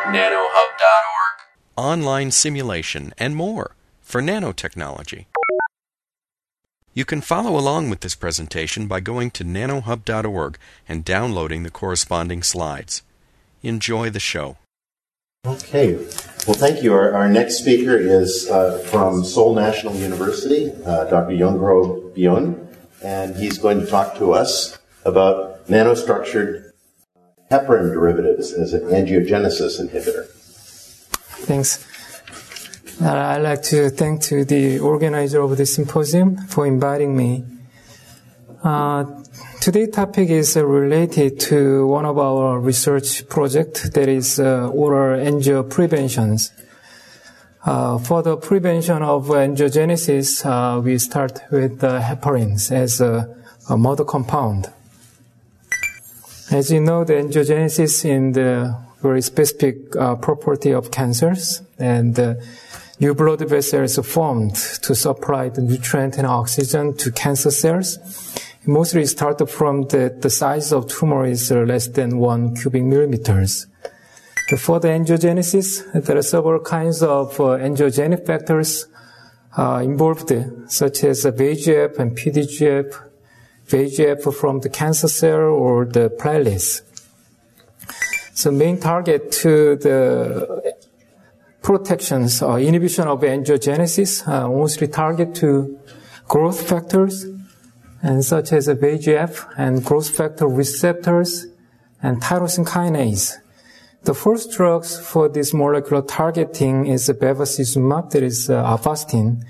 nanohub.org. Online simulation and more for nanotechnology. You can follow along with this presentation by going to nanohub.org and downloading the corresponding slides. Enjoy the show. Okay. Well, thank you. Our next speaker is from Seoul National University, Dr. Youngro Byun, and he's going to talk to us about nanostructured heparin derivatives as an angiogenesis inhibitor. Thanks. I'd like to thank to the organizer of the symposium for inviting me. Today's topic is related to one of our research projects, that is oral angio preventions. For the prevention of angiogenesis, we start with heparins as a mother compound. As you know, the angiogenesis is the very specific property of cancers, and new blood vessels are formed to supply the nutrient and oxygen to cancer cells. It mostly starts from the size of tumor is less than 1 cubic millimeters. For the angiogenesis, there are several kinds of angiogenic factors involved, such as VEGF and PDGF, VEGF from the cancer cell or the platelets. So main target to the protections or inhibition of angiogenesis mostly target to growth factors, and such as VEGF and growth factor receptors and tyrosine kinase. The first drugs for this molecular targeting is bevacizumab, that is Avastin.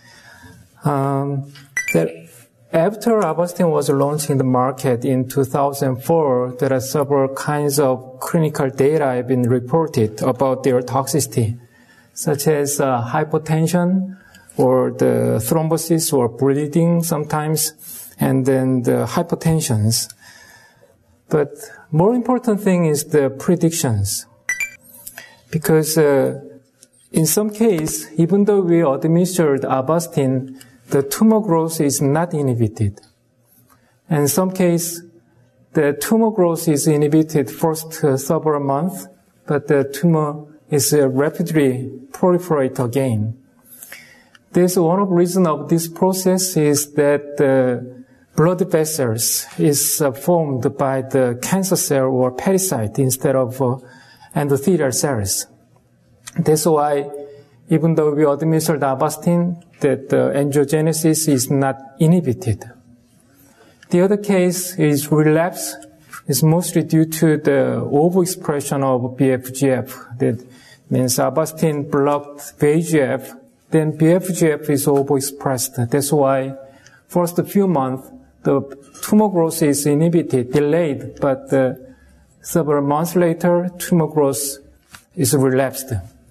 After Avastin was launched in the market in 2004, there are several kinds of clinical data have been reported about their toxicity, such as hypotension or the thrombosis or bleeding sometimes, and then the hypertensions. But more important thing is the predictions. Because in some case, even though we administered Avastin, the tumor growth is not inhibited. And in some case, the tumor growth is inhibited first several months, but the tumor is rapidly proliferate again. There's one of the reasons of this process is that the blood vessels is formed by the cancer cell or pericyte instead of endothelial cells. That's why, even though we administered Avastin, that the angiogenesis is not inhibited. The other case is relapse. It's mostly due to the overexpression of BFGF. That means Avastin blocked VEGF, then BFGF is overexpressed. That's why first few months, the tumor growth is inhibited, delayed, but several months later, tumor growth is relapsed.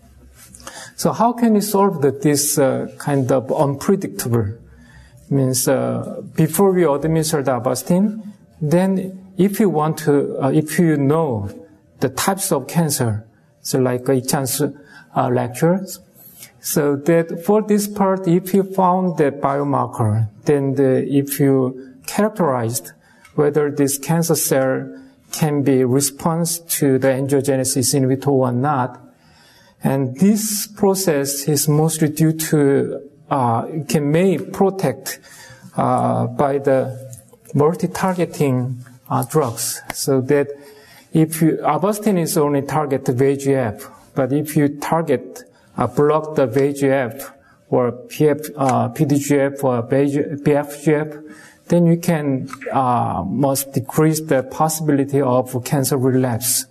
So how can we solve this kind of unpredictable? Means before we administer the Avastin, then if you want to, if you know the types of cancer, so like Ichan's lectures, so that for this part, if you found the biomarker, then if you characterized whether this cancer cell can be response to the angiogenesis inhibitor or not. And this process is mostly due to, may protect by the multi-targeting drugs. So that if Avastin is only target the VEGF, but if you target, block the VEGF or PDGF or BFGF, then you can must decrease the possibility of cancer relapse.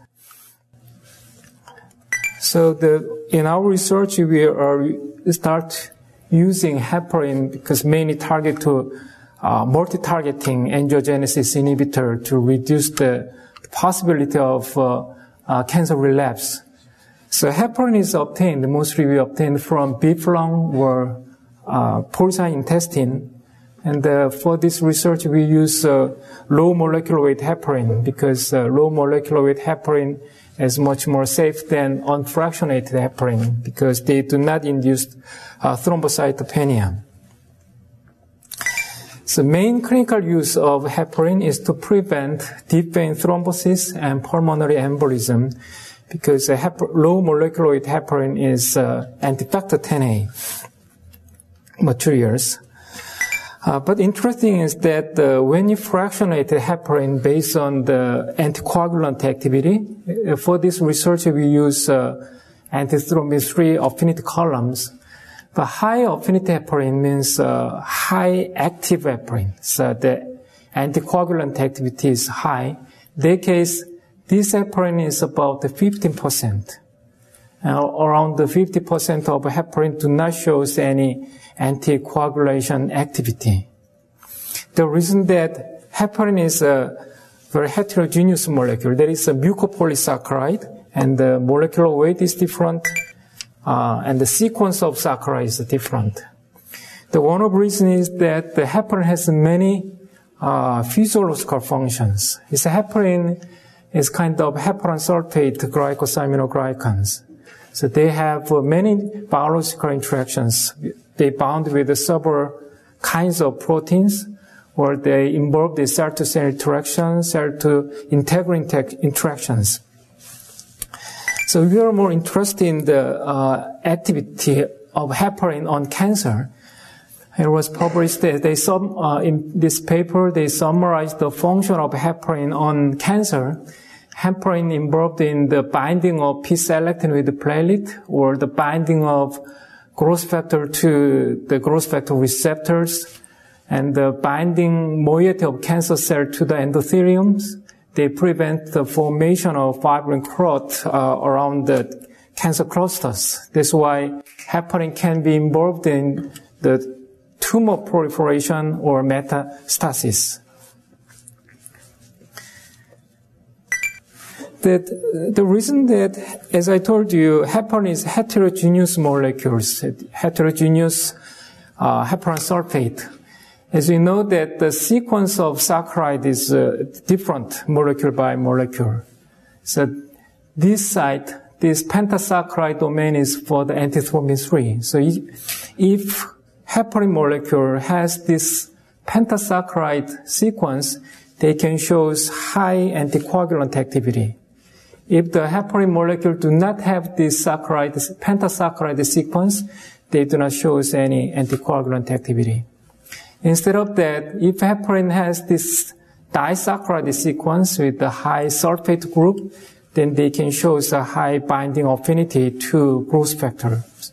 So in our research, we start using heparin because mainly target to multi-targeting angiogenesis inhibitor to reduce the possibility of cancer relapse. So heparin is obtained, mostly we obtain from beef lung or porcine intestine. And for this research, we use low molecular weight heparin because low molecular weight heparin is much more safe than unfractionated heparin because they do not induce thrombocytopenia. So main clinical use of heparin is to prevent deep vein thrombosis and pulmonary embolism because low molecular weight heparin is anti-factor 10A materials. But interesting is that when you fractionate the heparin based on the anticoagulant activity, for this research we use antithrombin 3 affinity columns. The high affinity heparin means high active heparin, so the anticoagulant activity is high. In that case, this heparin is about 15%. Around the 50% of heparin do not show any anticoagulation activity. The reason that heparin is a very heterogeneous molecule, there is a mucopolysaccharide, and the molecular weight is different, and the sequence of saccharide is different. The one of the reasons is that the heparin has many physiological functions. Its heparin is kind of heparan sulfate glycosaminoglycans. So they have many biological interactions. They bound with several kinds of proteins, or they involve the cell-to-cell interactions, cell-to-integrin interactions. So we are more interested in the activity of heparin on cancer. It was published that in this paper, they summarized the function of heparin on cancer. Heparin involved in the binding of P-selectin with the platelet, or the binding of growth factor to the growth factor receptors, and the binding moiety of cancer cell to the endotheliums. They prevent the formation of fibrin clot around the cancer clusters. That's why heparin can be involved in the tumor proliferation or metastasis. The reason that, as I told you, heparin is heterogeneous molecules, heterogeneous heparan sulfate. As we know that the sequence of saccharide is different molecule by molecule. So this site, this pentasaccharide domain is for the antithrombin 3. So if heparin molecule has this pentasaccharide sequence, they can show high anticoagulant activity. If the heparin molecule do not have this pentasaccharide sequence, they do not show any anticoagulant activity. Instead of that, if heparin has this disaccharide sequence with the high sulfate group, then they can show a high binding affinity to growth factors.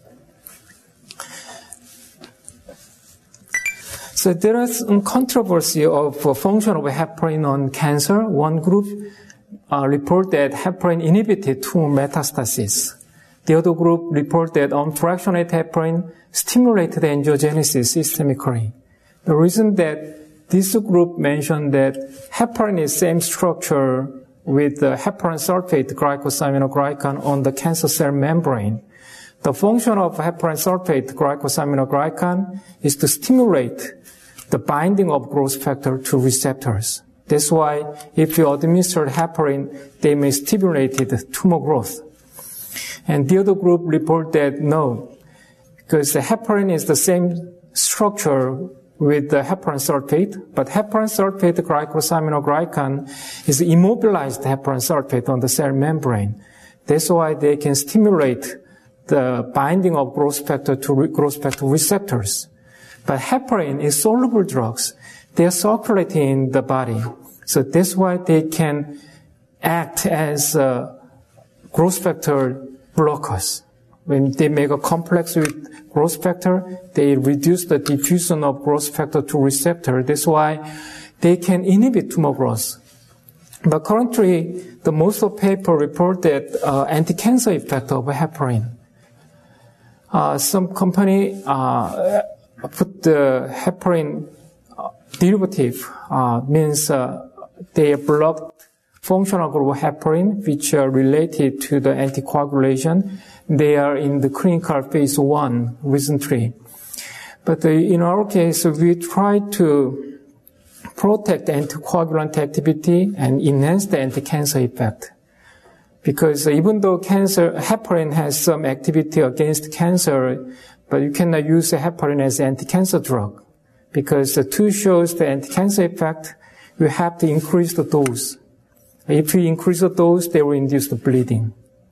So there is some controversy of function of heparin on cancer. One group report that heparin inhibited tumor metastasis. The other group report that unfractionated heparin stimulated angiogenesis systemically. The reason that this group mentioned that heparin is same structure with the heparan sulfate glycosaminoglycan on the cancer cell membrane. The function of heparan sulfate glycosaminoglycan is to stimulate the binding of growth factor to receptors. That's why if you administer heparin, they may stimulate the tumor growth. And the other group report that no, because the heparin is the same structure with the heparan sulfate, but heparan sulfate glycosaminoglycan is immobilized heparan sulfate on the cell membrane. That's why they can stimulate the binding of growth factor to growth factor receptors. But heparin is soluble drugs. They are circulating in the body. So that's why they can act as growth factor blockers. When they make a complex with growth factor, they reduce the diffusion of growth factor to receptor. That's why they can inhibit tumor growth. But currently, the most of paper report that anti-cancer effect of heparin. Some company put the heparin derivative, means they blocked functional group heparin, which are related to the anticoagulation. They are in the clinical phase 1 recently. But in our case, we try to protect anticoagulant activity and enhance the anti-cancer effect. Because even though heparin has some activity against cancer, but you cannot use heparin as an anti-cancer drug. Because to show the anti-cancer effect, you have to increase the dose. If you increase the dose, they will induce the bleeding.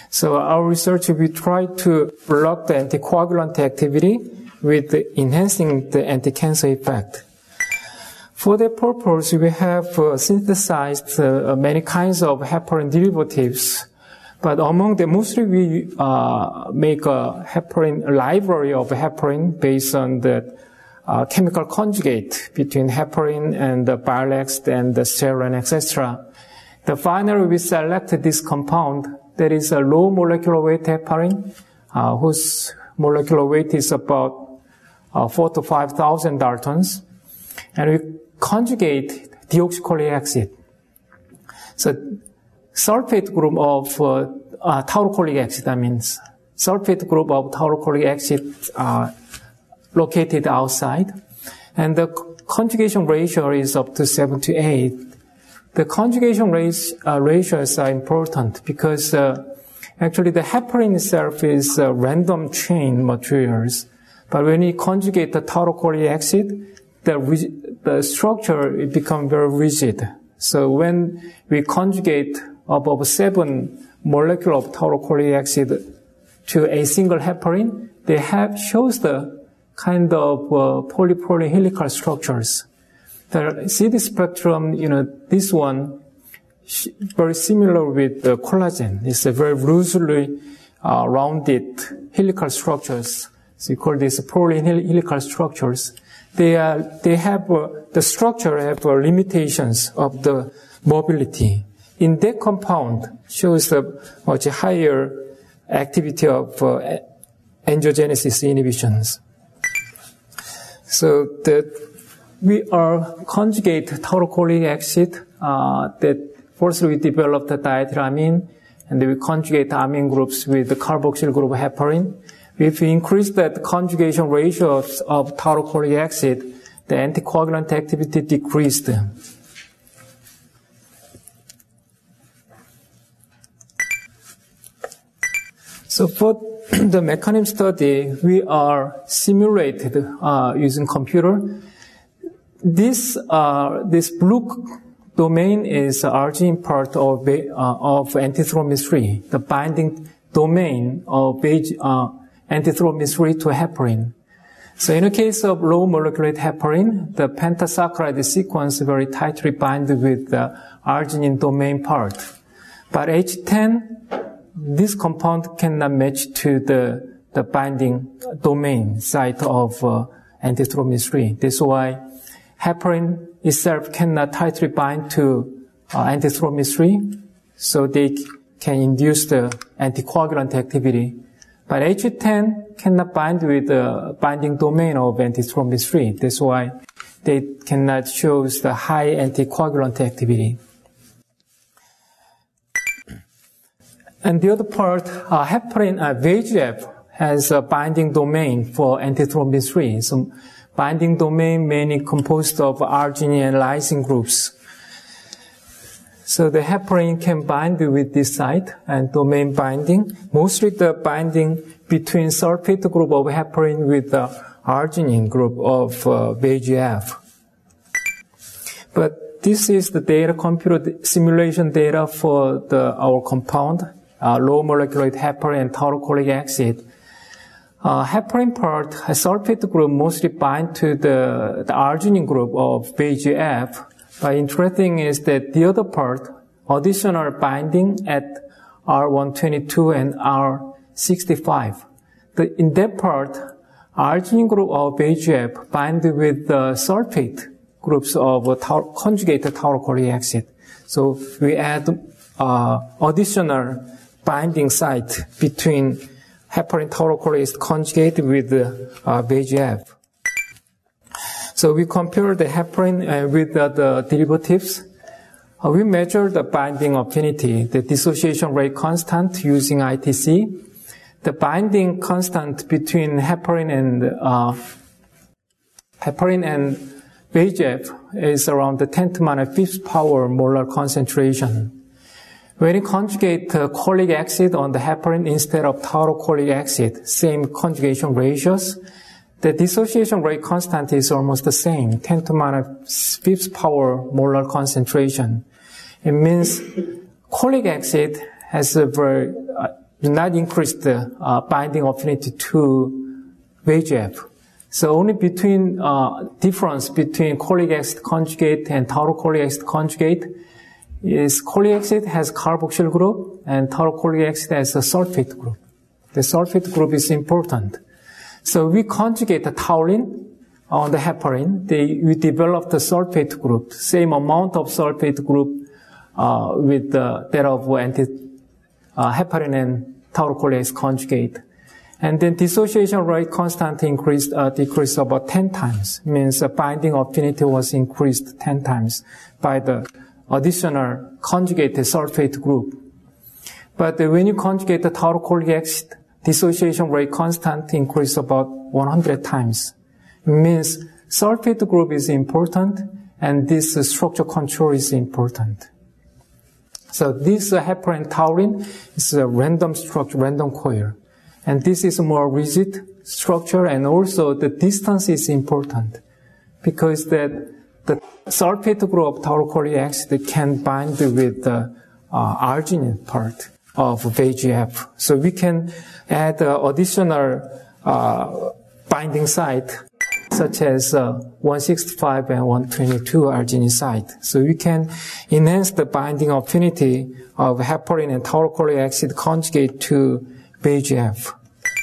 So our research, we try to block the anticoagulant activity with enhancing the anti-cancer effect. For that purpose, we have synthesized many kinds of heparin derivatives, but among them, mostly we make a library of heparin based on the chemical conjugate between heparin and the Bialex and the steroid, etc. Finally, we select this compound that is a low molecular weight heparin, whose molecular weight is about 4,000 to 5,000 Daltons, and we conjugate deoxycholic acid. So sulfate group of taurocholic acid, that means sulfate group of taurocholic acid located outside, and the conjugation ratio is up to 7 to 8. The conjugation ratios are important because actually the heparin itself is random chain materials, but when you conjugate the taurocholic acid, the structure it becomes very rigid. So when we conjugate above 7 molecules of taurocholic acid to a single heparin, they shows the kind of polypropylene helical structures. The CD spectrum, this one very similar with the collagen. It's a very loosely rounded helical structures. So you call this propylene helical structures. They have the structure have limitations of the mobility. In that compound shows a much higher activity of angiogenesis inhibitions. So we are conjugate taurocholic acid that first we developed the diethylamine, and then we conjugate amine groups with the carboxyl group heparin. If we increase that conjugation ratio of taurocholic acid, the anticoagulant activity decreased. So for the mechanism study, we are simulated using computer. This blue domain is arginine part of antithrombin 3, the binding domain of antithrombin 3 to heparin. So in the case of low molecular weight heparin, the pentasaccharide sequence very tightly binds with the arginine domain part. But H10, this compound cannot match to the binding domain site of antithrombin 3. That's why heparin itself cannot tightly bind to antithrombin 3, so they can induce the anticoagulant activity. But H10 cannot bind with the binding domain of antithrombin 3. That's why they cannot show the high anticoagulant activity. And the other part, heparin VEGF has a binding domain for antithrombin 3. So binding domain mainly composed of arginine and lysine groups. So the heparin can bind with this site and domain binding. Mostly the binding between sulfate group of heparin with the arginine group of VEGF. But this is the data, computer simulation data for our compound, low molecular weight heparin and taurocholic acid. Heparin part, sulfate group mostly bind to the arginine group of VEGF. But interesting is that the other part, additional binding at R122 and R65. In that part, arginine group of VEGF bind with the sulfate groups of conjugated taurocholic acid. So we add additional binding site between heparin taurocholic acid conjugated with VEGF. So we compare the heparin with the derivatives. We measure the binding affinity, the dissociation rate constant using ITC. The binding constant between heparin and VEGF is around the 10 to minus 5th power molar concentration. When you conjugate cholic acid on the heparin instead of taurocholic acid, same conjugation ratios, the dissociation rate constant is almost the same, 10 to minus 5th power molar concentration. It means cholic acid has a very do not increase the binding affinity to VEGF. So only between difference between cholic acid conjugate and taurocholic acid conjugate is cholic acid has carboxyl group and taurocholic acid has a sulfate group. The sulfate group is important. So we conjugate the taurine on the heparin. We develop the sulfate group, same amount of sulfate group with that of heparin and taurocholic acid conjugate. And then dissociation rate constant decreased about 10 times. Means the binding affinity was increased 10 times by the additional conjugated sulfate group. But when you conjugate the taurocholic acid, dissociation rate constant increased about 100 times. It means sulfate group is important and this structure control is important. So this heparin taurine is a random structure, random coil. And this is a more rigid structure, and also the distance is important because the sulfate group of taurocholic acid can bind with the arginine part of VEGF. So we can add additional binding site such as 165 and 122 arginine site. So we can enhance the binding affinity of heparin and taurocholic acid conjugate to VEGF.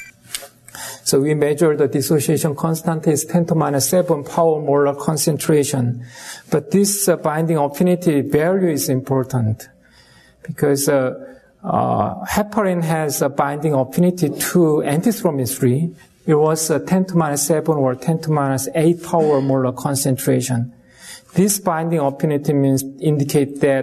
So we measure the dissociation constant is 10 to minus 7 power molar concentration. But this binding affinity value is important because heparin has a binding affinity to antithrombin 3. It was 10 to minus 7 or 10 to minus 8 power molar concentration. This binding affinity indicate that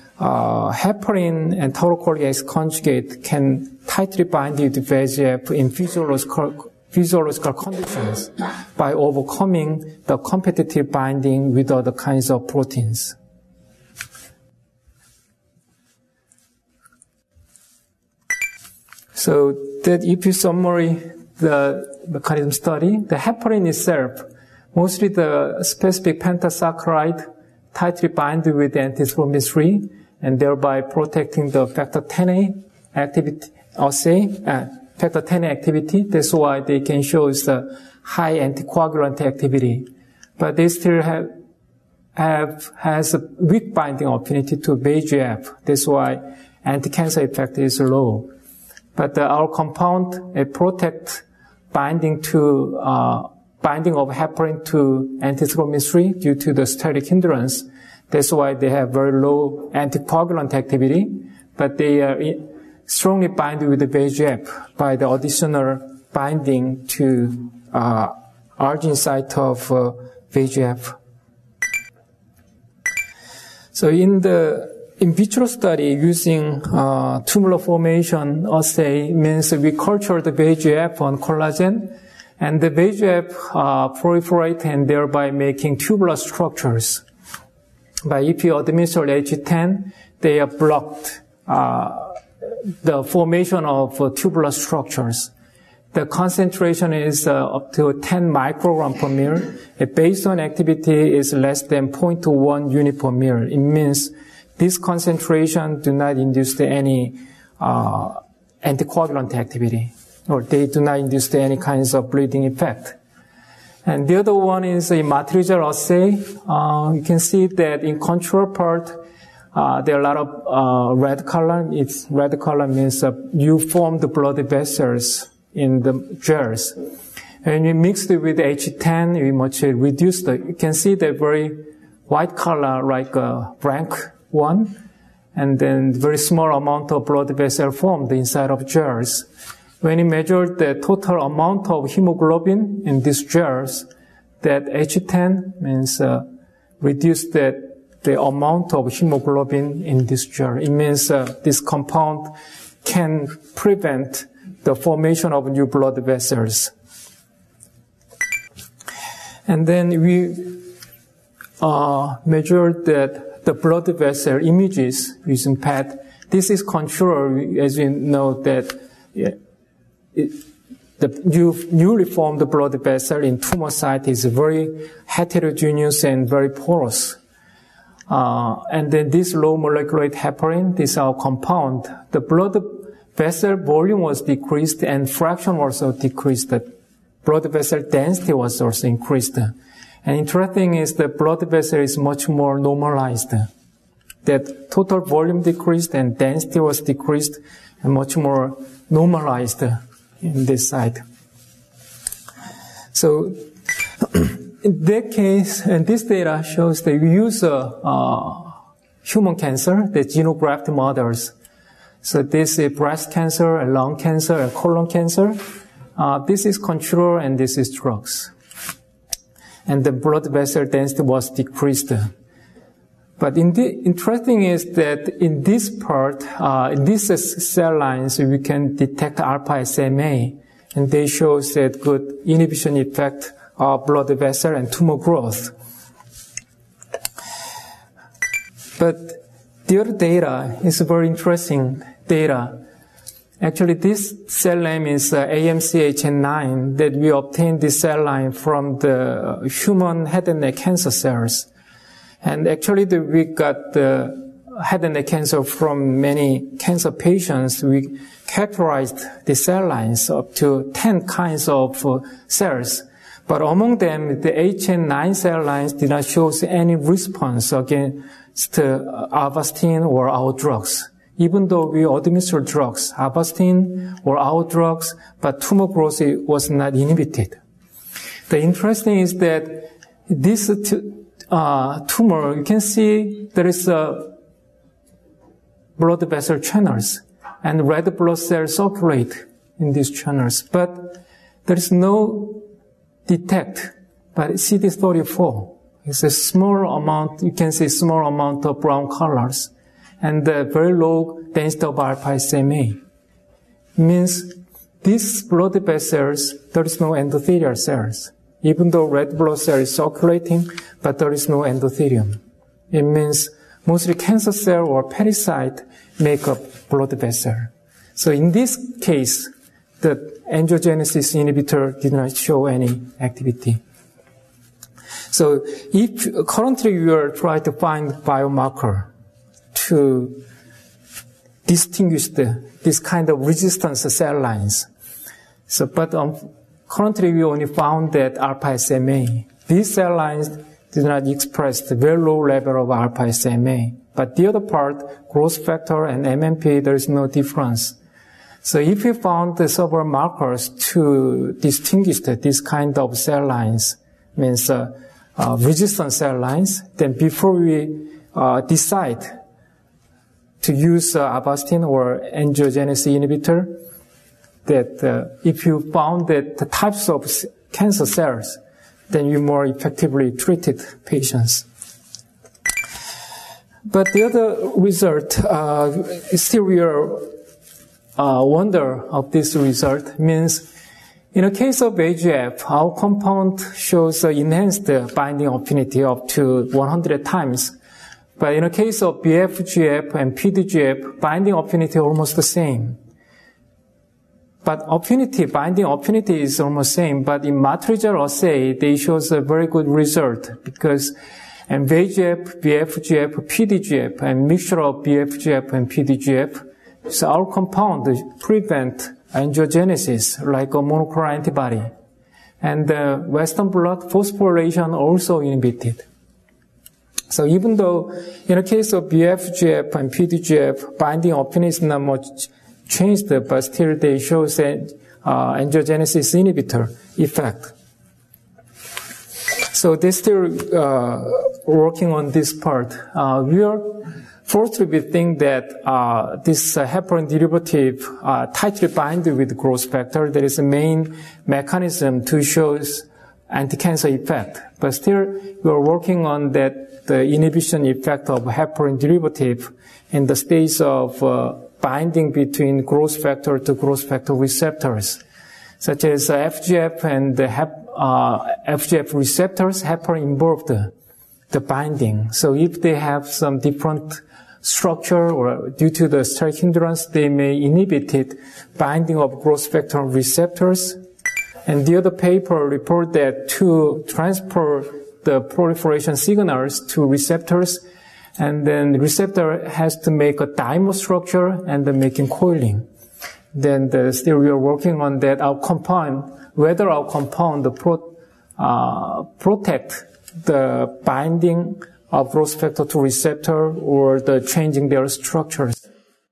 heparin and taurocholic acid conjugate can tightly bind with VEGF in physiological conditions by overcoming the competitive binding with other kinds of proteins. So that if you summary the mechanism study, the heparin itself, mostly the specific pentasaccharide tightly bind with antithrombin 3 and thereby protecting the factor 10A activity, factor 10A activity. That's why they can show the high anticoagulant activity. But they still has a weak binding affinity to VEGF. That's why anti-cancer effect is low. But our compound protects binding of heparin to antithrombin 3 due to the static hindrance. That's why they have very low anticoagulant activity, but they are strongly bind with the VEGF by the additional binding to arginine site of VEGF. So in the in vitro study using tubular formation assay means we culture the VEGF on collagen, and the VEGF proliferate and thereby making tubular structures. But if you administer H10, they are blocked the formation of tubular structures. The concentration is up to 10 microgram per ml. A baseline activity is less than 0.1 unit per ml. It means this concentration do not induce any anticoagulant activity, or they do not induce any kinds of bleeding effect. And the other one is a matricial assay. You can see that in control part, there are a lot of red color. It's red color means you form the blood vessels in the gels. And you mix it with H10, you much reduce you can see the very white color like a blank one, and then very small amount of blood vessel formed inside of gels. When you measure the total amount of hemoglobin in these gels, that H10 means reduce the amount of hemoglobin in this gel. It means this compound can prevent the formation of new blood vessels. And then we measured that the blood vessel images using PET. This is control, as you know, that the newly formed blood vessel in tumor site is very heterogeneous and very porous. And then this low molecular weight heparin, this is our compound. The blood vessel volume was decreased and fraction also decreased. The blood vessel density was also increased. And interesting is the blood vessel is much more normalized. That total volume decreased and density was decreased and much more normalized in this side. So in that case, and this data shows that we use human cancer, the xenograft models. So this is breast cancer, and lung cancer, and colon cancer. This is control and this is drugs. And the blood vessel density was decreased. But interesting is that in this part, in these cell lines, we can detect alpha SMA, and they show that good inhibition effect of blood vessel and tumor growth. But the other data is very interesting data. Actually, this cell name is AMCHN9, that we obtained this cell line from the human head and neck cancer cells. And actually, we got the head and neck cancer from many cancer patients. We characterized the cell lines up to 10 kinds of cells. But among them, the HN9 cell lines did not show any response against Avastin or our drugs. Even though we administer drugs, Avastin or our drugs, but tumor growth was not inhibited. The interesting is that this tumor, you can see there is blood vessel channels, and red blood cells circulate in these channels, but there is no detect, but CD34 is a small amount, you can see small amount of brown colors, and very low density of alpha SMA. Means these blood vessels, there is no endothelial cells. Even though red blood cell is circulating, but there is no endothelium. It means mostly cancer cell or parasite make up blood vessel. So in this case, the angiogenesis inhibitor did not show any activity. So if currently we are trying to find biomarker to distinguish this kind of resistance cell lines. So, but currently we only found that alpha SMA. These cell lines did not express the very low level of alpha SMA. But the other part, growth factor and MMP, there is no difference. So if we found several markers to distinguish this kind of cell lines, means resistant cell lines, then before we decide to use Avastin or angiogenesis inhibitor, that if you found that the types of cancer cells, then you more effectively treated patients. But the other result, still we are wonder of this result, means in the case of VEGF, our compound shows enhanced binding affinity up to 100 times. But in the case of BFGF and PDGF, binding affinity almost the same. But binding affinity is almost same. But in Matrixel assay, they shows a very good result because and VEGF, BFGF, PDGF, and mixture of BFGF and PDGF, so our compound prevent angiogenesis like a monoclonal antibody. And the Western blot phosphorylation also inhibited. So even though in the case of BFGF and PDGF, binding affinity is not much changed, but still they show angiogenesis inhibitor effect. So they're still working on this part. Firstly, we think that this heparin derivative tightly binded with growth factor. There is a main mechanism to show anti-cancer effect. But still, we are working on that the inhibition effect of heparin derivative in the space of binding between growth factor to growth factor receptors, such as FGF and the FGF receptors, heparin involved the binding. So if they have some different structure or due to the steric hindrance, they may inhibit binding of growth factor receptors. And the other paper report that to transfer the proliferation signals to receptors, and then the receptor has to make a dimer structure and then making coiling. Then still we are working on that. Our compound, whether our compound protect the binding of growth factor 2 receptor or the changing their structures.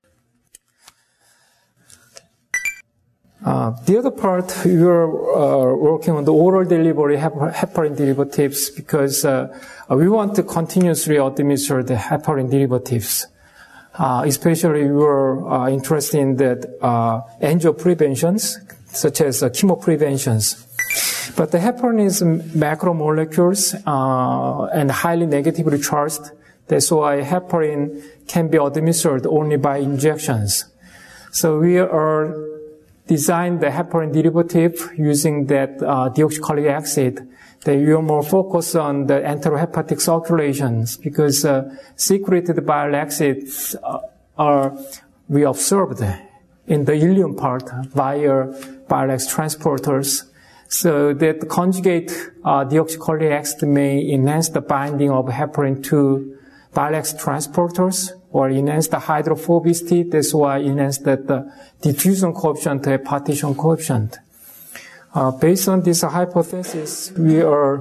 The other part, we are working on the oral delivery heparin derivatives because we want to continuously administer the heparin derivatives. Especially we were interested in that angio preventions, such as chemo preventions. But the heparin is macromolecules and highly negatively charged. That's why heparin can be administered only by injections. So we are designed the heparin derivative using that deoxycholic acid. That we are more focused on the enterohepatic circulations because secreted bile acids are reabsorbed in the ileum part via bile acid transporters. So that conjugate deoxycholic acid may enhance the binding of heparin to bile acid transporters or enhance the hydrophobicity. That's why enhance the diffusion coefficient to partition coefficient. Based on this hypothesis, we are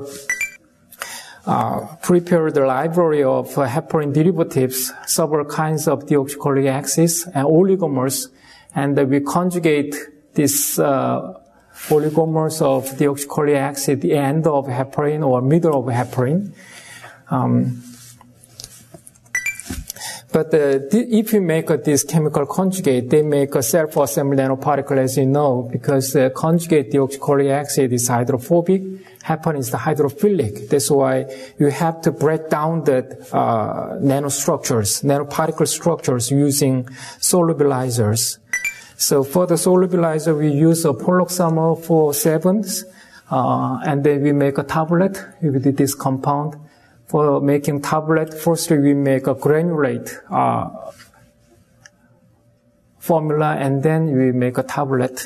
prepared the library of heparin derivatives, several kinds of deoxycholic acids and oligomers, and we conjugate this oligomers of deoxycholic acid at the end of heparin or middle of heparin. But if you make this chemical conjugate, they make a self-assembly nanoparticle, as you know, because the conjugate deoxycholic acid is hydrophobic, heparin is the hydrophilic. That's why you have to break down the nanoparticle structures using solubilizers. So for the solubilizer, we use a Poloxamer 4,7, and then we make a tablet with this compound. For making tablet, firstly we make a granulate formula, and then we make a tablet.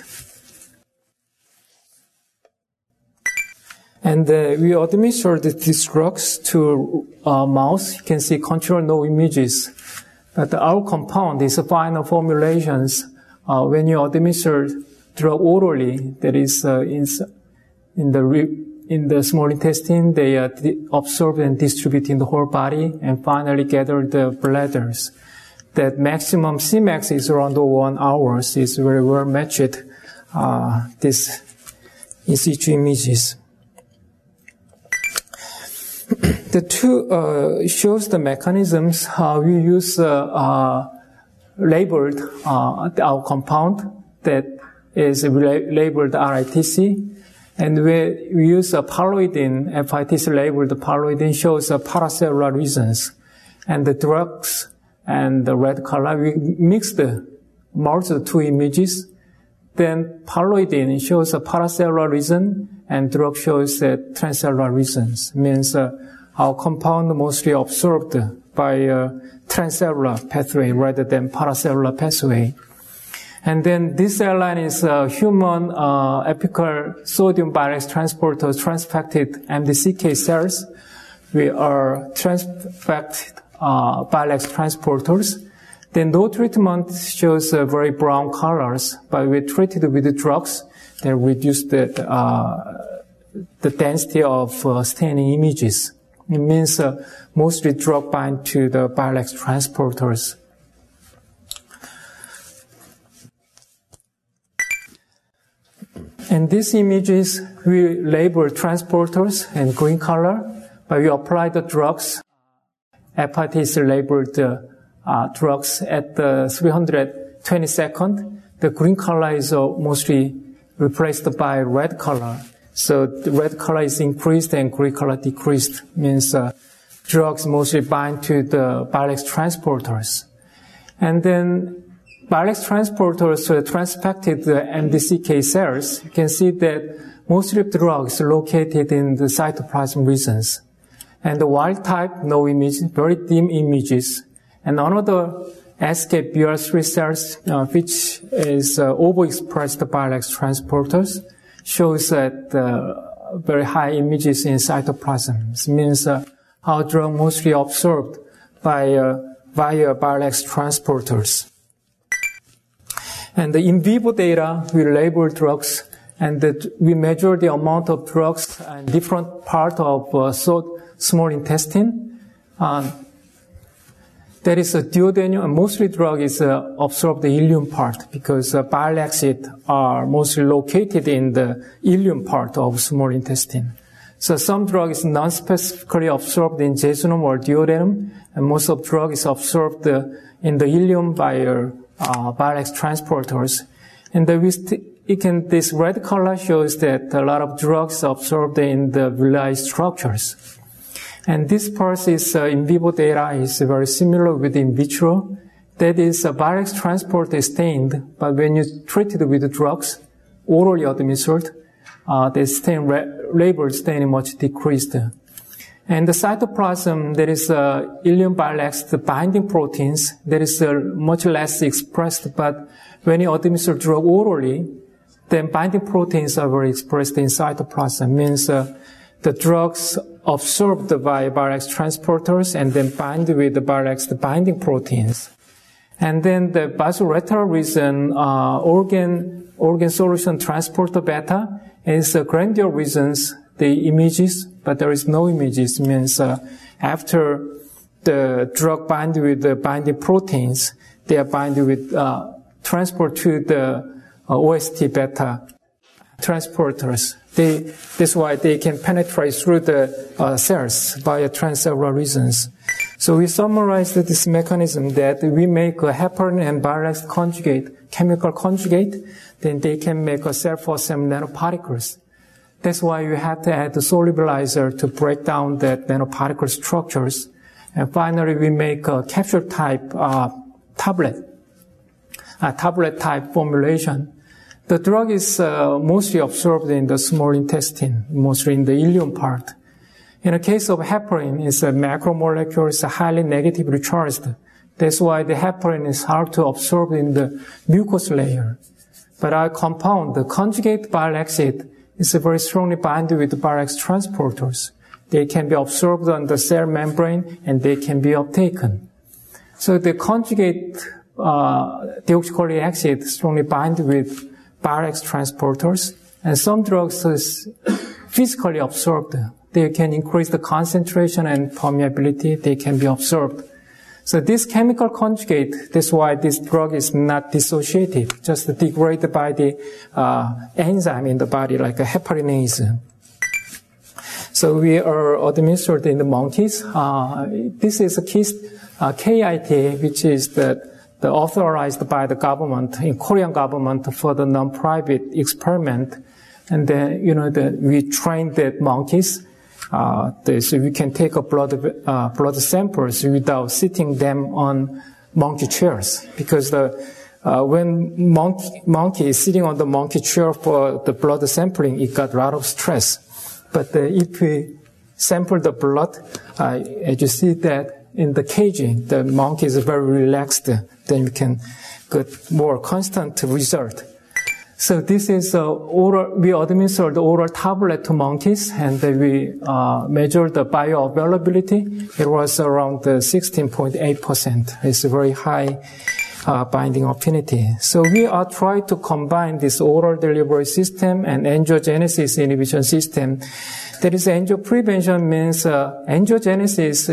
And we administer these drugs to mouse. You can see control no images. But our compound is a final formulations. When you administer drug orally, that is in the small intestine, they are absorbed and distributed in the whole body, and finally gather the bladders. That maximum Cmax is around 1 hour. Is very well matched. This in situ images. The two shows the mechanisms how we use labeled our compound that is labeled RITC. And we use a paloidin, FITC labeled paloidin shows paracellular reasons. And the drugs and the red color, we merge the two images. Then paloidin shows a paracellular reason, and drug shows transcellular reasons. Means our compound mostly absorbed by transcellular pathway rather than paracellular pathway. And then this cell line is human apical sodium bile acid transporters, transfected MDCK cells. We are transfected bile acid transporters. Then no treatment shows very brown colors, but we treated with the drugs that reduce the density of staining images. It means mostly drug bind to the bile acid transporters. And these images, we label transporters in green color, but we apply the drugs. FITC labeled drugs at the 322nd. The green color is mostly replaced by red color. So the red color is increased and green color decreased. Means drugs mostly bind to the bile acid transporters. And then bile acid transporters transfected the MDCK cells. You can see that mostly of drugs are located in the cytoplasm regions. And the wild type, no image, very dim images. And another escape BR3 cells, which is overexpressed bile acid transporters, shows that very high images in cytoplasm. This means our drug mostly absorbed by via bile acid transporters. And the in vivo data, we label drugs, and we measure the amount of drugs in different parts of small intestine. That is a duodenum, and mostly drug is absorbed the ileum part because bile acids are mostly located in the ileum part of small intestine. So some drug is non-specifically absorbed in jejunum or duodenum, and most of drug is absorbed in the ileum by bile acid transporters. And this red color shows that a lot of drugs are absorbed in the villi structures. And this part is in vivo data is very similar with in vitro. That is, bile acid transport is stained, but when you treat it with drugs, orally administered, the stain label staining much decreased. And the cytoplasm, there is ileum bile acid binding proteins that is much less expressed, but when you administer drug orally, then binding proteins are very expressed in cytoplasm. Means the drugs absorbed by bile acid transporters and then bind with the bile acid binding proteins. And then the basolateral region, organ solution transporter beta, is grandial regions, the images, but there is no images. Means after the drug bind with the binding proteins, they are bind with transport to the OST beta transporters. That's why they can penetrate through the cells via transcellular regions. So we summarized this mechanism that we make a heparin and bile acid conjugate, chemical conjugate, then they can make a cell for some nanoparticles. That's why you have to add the solubilizer to break down the nanoparticle structures. And finally, we make a capsule type tablet type formulation. The drug is mostly absorbed in the small intestine, mostly in the ileum part. In the case of heparin, it's a macromolecule, it's highly negatively charged. That's why the heparin is hard to absorb in the mucous layer. But our compound, the conjugate bile acid, is very strongly bound with the bile acid transporters. They can be absorbed on the cell membrane and they can be uptaken. So the conjugate deoxycholic acid strongly bind with bile acid transporters, and some drugs is physically absorbed. They can increase the concentration and permeability. They can be absorbed. So this chemical conjugate, that's why this drug is not dissociated, just degraded by the enzyme in the body, like a heparinase. So we are administered in the monkeys. This is a KIT, which is the authorized by the government, in Korean government, for the non-private experiment. And then, we trained the monkeys. So we can take a blood samples without sitting them on monkey chairs, because when monkey is sitting on the monkey chair for the blood sampling, it got a lot of stress. But if we sample the blood, as you see that in the caging, the monkey is very relaxed, then we can get more constant result. So this is we administer the oral tablet to monkeys, and we measure the bioavailability. It was around 16.8%. It's a very high binding affinity. So we are trying to combine this oral delivery system and angiogenesis inhibition system. That is, angioprevention means angiogenesis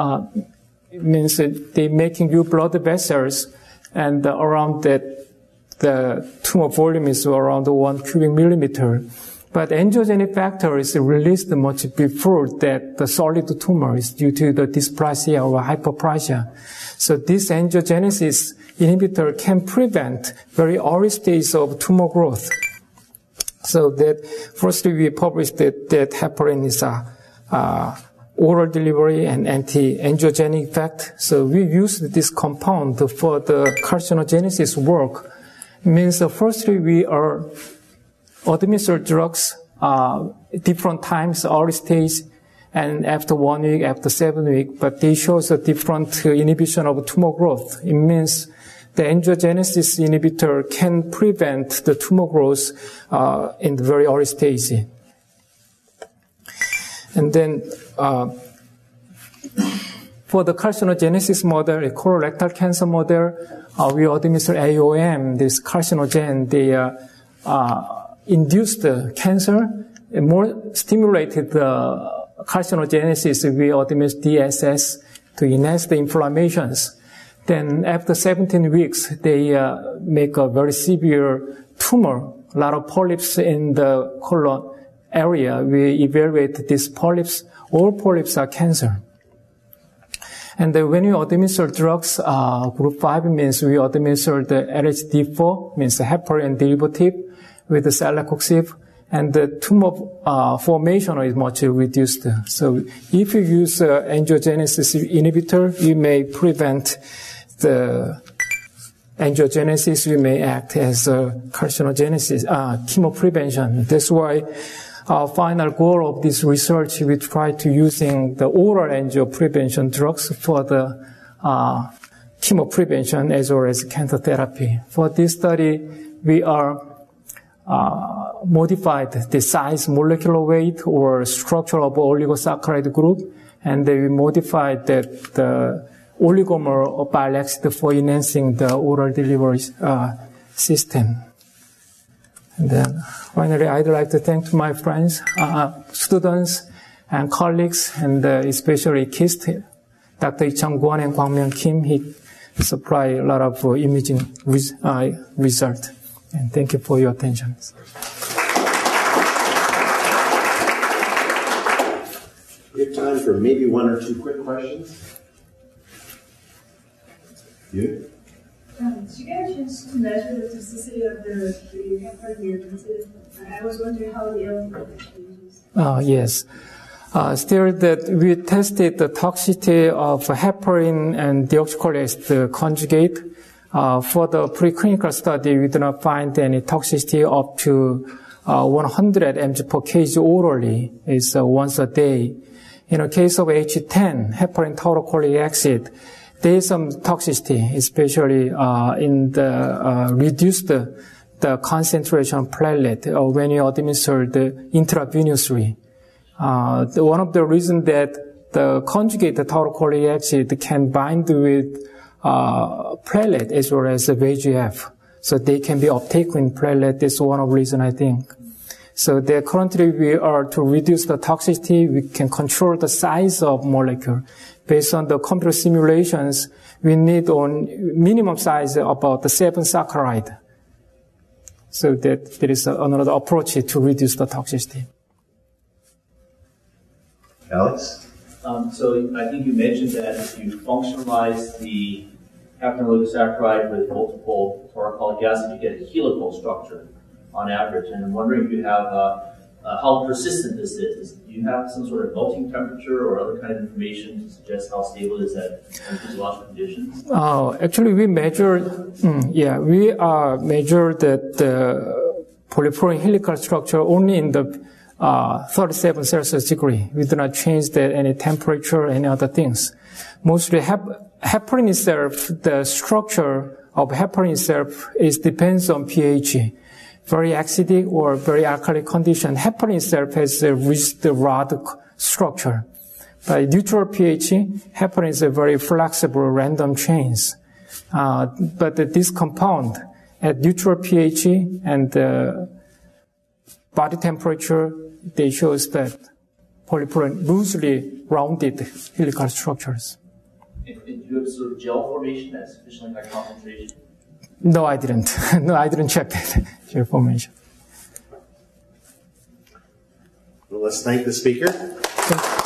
means they making new blood vessels, and around that the tumor volume is around 1 cubic millimeter. But angiogenic factor is released much before that the solid tumor is due to the dysplasia or hyperplasia. So this angiogenesis inhibitor can prevent very early stage of tumor growth. So that firstly we published that heparin is oral delivery and anti-angiogenic effect. So we use this compound for the carcinogenesis work. Means firstly we are administer drugs different times, early stage, and after 1 week, after 7 weeks, but they shows a different inhibition of tumor growth. It means the angiogenesis inhibitor can prevent the tumor growth in the very early stage. And then For the carcinogenesis model, a colorectal cancer model, we administer AOM, this carcinogen. They induced the cancer, more stimulated the carcinogenesis. We administer DSS to enhance the inflammations. Then after 17 weeks, they make a very severe tumor, a lot of polyps in the colon area. We evaluate these polyps. All polyps are cancer. And when you administer drugs, group 5 means we administer the LHD4, means the heparin derivative with the celecoxib, and the tumor formation is much reduced. So if you use angiogenesis inhibitor, you may prevent the angiogenesis. You may act as carcinogenesis, chemoprevention. That's why our final goal of this research, we try to using the oral angioprevention drugs for the chemoprevention as well as cancer therapy. For this study, we are modified the size, molecular weight, or structure of oligosaccharide group, and we modified the oligomer of bile acid for enhancing the oral delivery system. And then finally, I'd like to thank my friends, students, and colleagues, and especially KIST, Dr. Ichang Guan and Kwang-Myung Kim. He supplied a lot of imaging result. And thank you for your attention. We have time for maybe one or two quick questions. You? Did you get a chance to measure the toxicity of the heparin derivative? I was wondering how the LDL changes. Yes. Still that we tested the toxicity of heparin and deoxycholic conjugate. For the preclinical study, we did not find any toxicity up to 100 mg per kg orally. It's once a day. In the case of H10, heparin taurocholic acid, there is some toxicity, especially in the reduced the concentration of platelet when you administer the intravenously. One of the reasons that the conjugated taurocholic acid can bind with platelet as well as the VEGF, so they can be uptaken in platelet. That's one of the reasons, I think. So currently we are to reduce the toxicity. We can control the size of molecule. Based on the computer simulations, we need on minimum size about the 7 saccharide. So that there is another approach to reduce the toxicity. Alex? So I think you mentioned that if you functionalize the heparin oligosaccharide with multiple taurocholic acid, you get a helical structure on average. And I'm wondering if you have how persistent this is. Do you have some sort of melting temperature or other kind of information to suggest how stable it is at physiological conditions? Actually, we measured, we measured the polypropylene helical structure only in the 37 Celsius degree. We do not change any temperature, any other things. Mostly heparin itself, the structure of heparin itself depends on pH. Very acidic or very alkali condition. Heparin itself has reached the rod structure. By neutral pH, heparin is a very flexible random chains. But this compound at neutral pH and body temperature, they shows that polypropylene loosely rounded helical structures. And do you observe gel formation at sufficiently high concentration? No, I didn't. No, I didn't check that gel formation. Well, let's thank the speaker. Thank you.